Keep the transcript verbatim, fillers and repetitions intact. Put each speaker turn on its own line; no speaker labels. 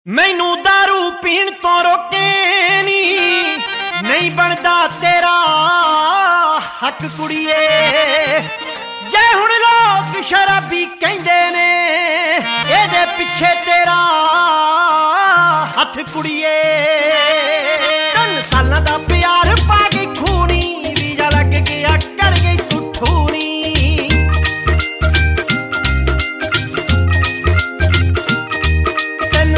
मैनू दारू पीण तो रोके नी, नहीं बनदा तेरा हक कुड़िए। जे हुण लोग शराबी कहंदे ने, एदे पिछे तेरा हथ कुड़िए।